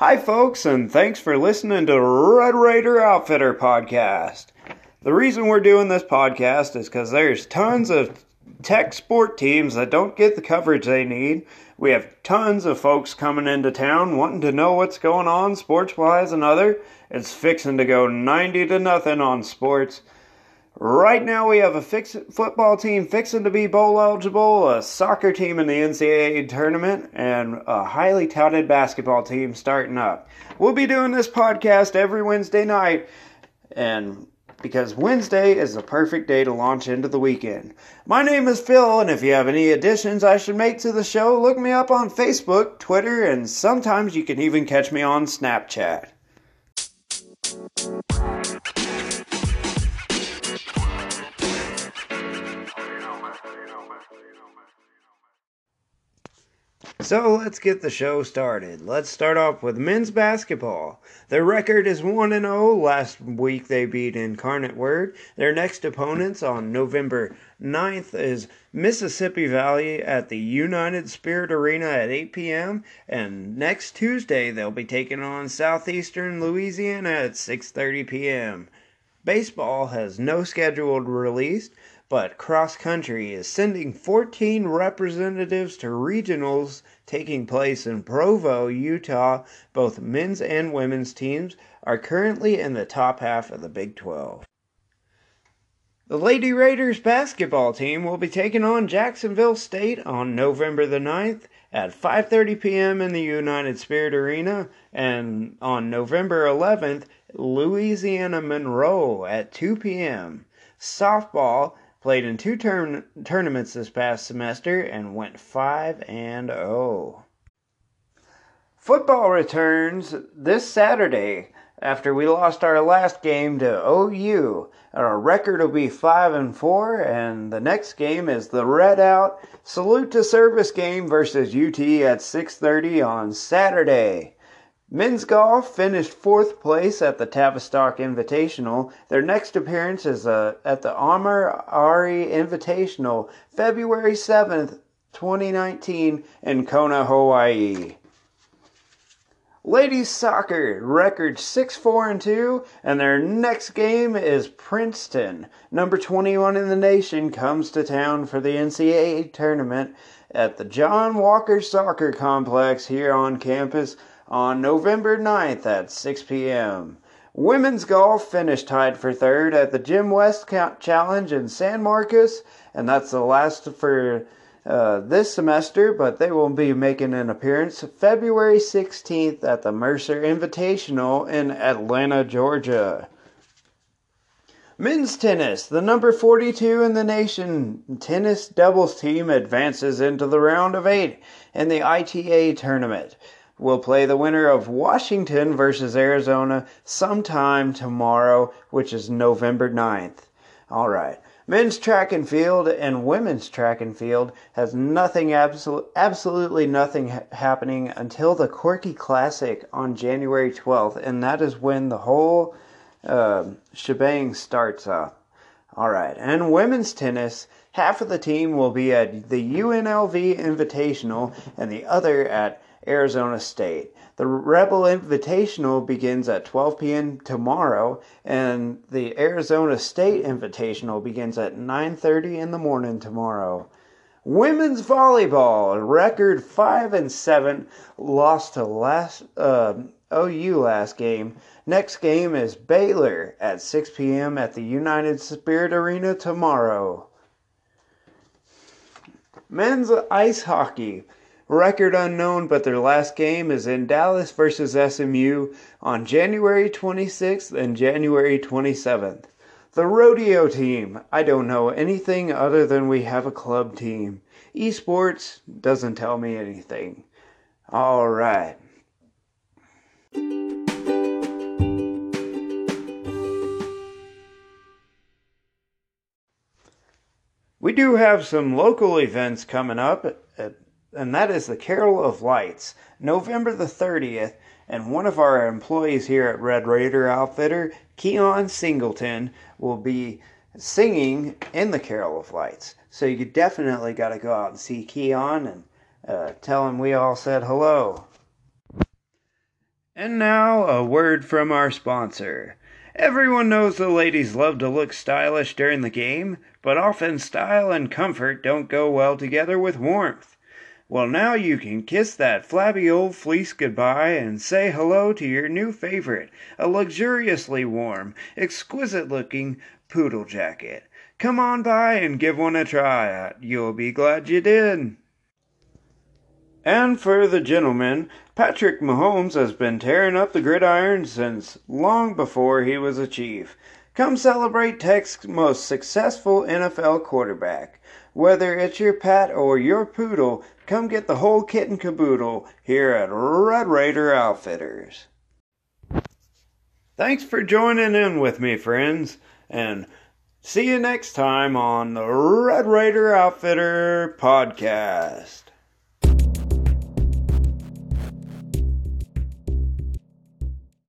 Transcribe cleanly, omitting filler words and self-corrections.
Hi, folks, and thanks for listening to Red Raider Outfitter Podcast. The reason we're doing this podcast is because there's tons of tech sport teams that don't get the coverage they need. We have tons of folks coming into town wanting to know what's going on sports-wise and other. It's fixing to go 90-0 on sports. Right now we have a football team fixing to be bowl eligible, a soccer team in the NCAA tournament, and a highly touted basketball team starting up. We'll be doing this podcast every Wednesday night, and because Wednesday is the perfect day to launch into the weekend. My name is Phil, and if you have any additions I should make to the show, look me up on Facebook, Twitter, and sometimes you can even catch me on Snapchat. So let's get the show started. Let's start off with men's basketball. Their record is 1-0. Last week they beat Incarnate Word. Their next opponents on November 9th is Mississippi Valley at the United Spirit Arena at 8 p.m. And next Tuesday they'll be taking on Southeastern Louisiana at 6:30 p.m. Baseball has no scheduled release, but cross country is sending 14 representatives to regionals taking place in Provo, Utah. Both men's and women's teams are currently in the top half of the Big 12. The Lady Raiders basketball team will be taking on Jacksonville State on November the 9th at 5:30 p.m. in the United Spirit Arena, and on November 11th, Louisiana Monroe at 2 p.m. Softball played in two tournaments this past semester and went 5-0. Football returns this Saturday after we lost our last game to OU. Our record will be 5-4, and the next game is the Red Out Salute to Service game versus UT at 6:30 on Saturday. Men's golf finished 4th place at the Tavistock Invitational. Their next appearance is at the Amar Ari Invitational, February 7th, 2019 in Kona, Hawaii. Ladies soccer, record 6-4-2, and their next game is Princeton. Number 21 in the nation comes to town for the NCAA tournament at the John Walker Soccer Complex here on campus on November 9th at 6 p.m. Women's golf finished tied for 3rd at the Jim West Challenge in San Marcos, and that's the last for this semester, but they will be making an appearance February 16th at the Mercer Invitational in Atlanta, Georgia. Men's tennis, the number 42 in the nation tennis doubles team advances into the round of 8 in the ITA tournament. We'll play the winner of Washington versus Arizona sometime tomorrow, which is November 9th. All right. Men's track and field and women's track and field has absolutely nothing happening until the Corky Classic on January 12th, and that is when the whole shebang starts up. All right. And women's tennis, half of the team will be at the UNLV Invitational and the other at Arizona State. The Rebel Invitational begins at 12 p.m. tomorrow, and the Arizona State Invitational begins at 9:30 in the morning tomorrow. Women's volleyball, record 5-7, lost to OU last game. Next game is Baylor at 6 p.m. at the United Spirit Arena tomorrow. Men's ice hockey, record unknown, but their last game is in Dallas versus SMU on January 26th and January 27th. The rodeo team, I don't know anything other than we have a club team. Esports doesn't tell me anything. All right. We do have some local events coming up, and that is the Carol of Lights, November the 30th, and one of our employees here at Red Raider Outfitter, Keon Singleton, will be singing in the Carol of Lights. So you definitely got to go out and see Keon and tell him we all said hello. And now, a word from our sponsor. Everyone knows the ladies love to look stylish during the game, but often style and comfort don't go well together with warmth. Well, now you can kiss that flabby old fleece goodbye and say hello to your new favorite, a luxuriously warm, exquisite-looking poodle jacket. Come on by and give one a try. You'll be glad you did. And for the gentleman, Patrick Mahomes has been tearing up the gridiron since long before he was a Chief. Come celebrate Tech's most successful NFL quarterback. Whether it's your Pat or your poodle, come get the whole kit and caboodle here at Red Raider Outfitters. Thanks for joining in with me, friends, and see you next time on the Red Raider Outfitter podcast.